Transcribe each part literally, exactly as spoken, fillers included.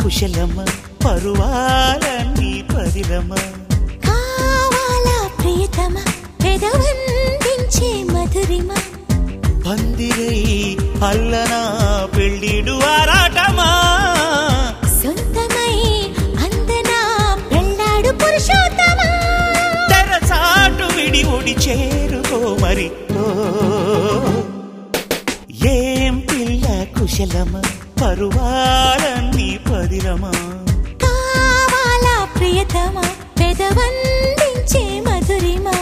కుశలమా పరువాలన్నీ పదిలమా కావాలా ప్రియతమా పెదవందించే మధురిమా పందిరై అల్లనా పెళ్ళిడు ఆరాటమా సొంతమై అందనా పెళ్ళాడు పురుషోత్తమా తెరచాటు విడి ఒడి చేరుకో మరి ఏం పిల్ల కుశలమా పరువాలన్నీ పదిలమా కావాలా ప్రియతమా పెదవందించే మధురిమా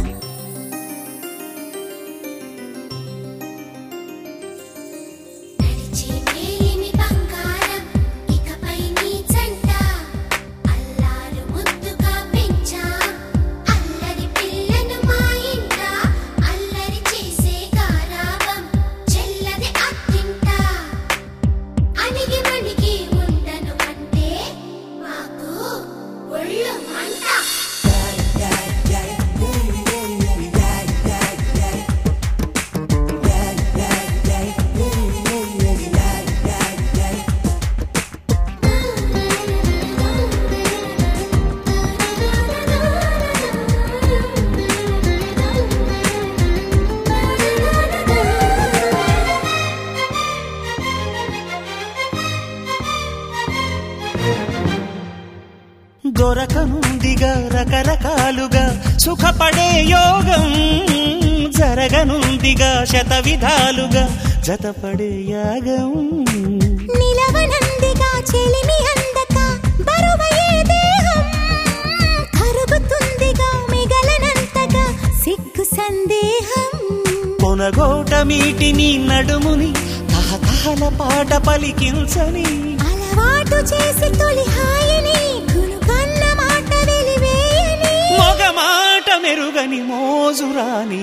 దొరకనుందిగా రకరకాలుగా సుఖపడే యోగం జరగనుందిగా శత విధాలుగా జతపడే యాగం నిలవనందిగా చెలిమి అందక బరువయ్యే దేహం కరుగుతుందిగా మిగలనంతగా సిగ్గు సందేహం కొనగోట మీటిని నడుముని తహతహల పాట పలికించని అలవాటు చేసి తొలి హాయిని గునుగన్న మాట వెలివేయని మగ మాట మెరుగని మోజురాని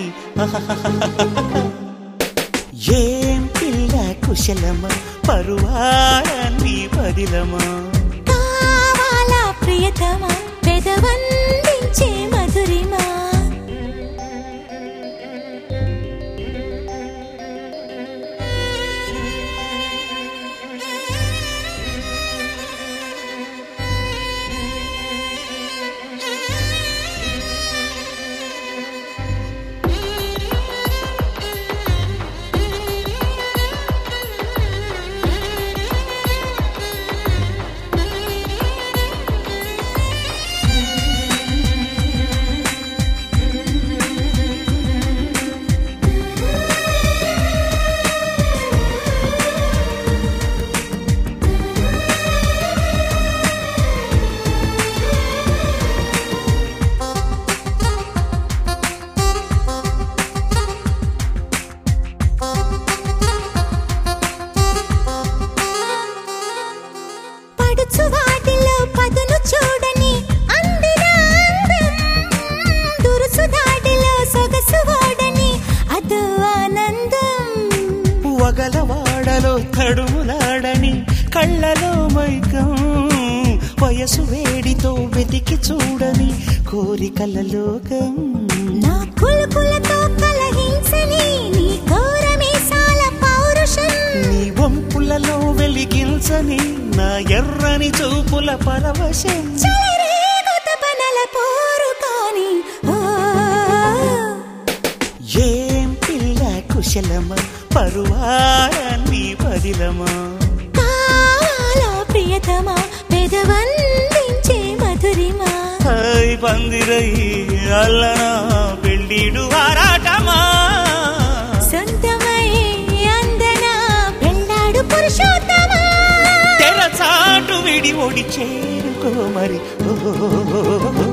ఏం పిల్ల కుశలమా పరువాలన్నీ పదిలమా కావాలా ప్రియతమా పెదవందించే మధురిమా వాటిలో పదును చూడని అందిన అందం దురుసు దాడిలో సొగసు వాడని అదో ఆనందం వగలవాడలో తడుములాడని కళ్ళలో మైకం వయసు వేడితో వెతికి చూడని కోరికల లోకం నా కులుకులతో కలహించని నీ కోరమీసాల పౌరుషం నీ వంపులలో వెలిగించని నా ఎర్రని చూపుల పరవశం చెలరేగుత పనల పోరు కాని ఏం పిల్ల కుశలమా పరువాలన్నీ పదిలమా కావాలా ప్రియతమా పెదవందించే మధురిమా హై పందిరై అల్లనా పెళ్ళిడు ఆరాటమా సొంతమై అందనా పెళ్ళాడు పురుషోత్తమా తెరచాటు విడి ఒడి చేరుకో మరి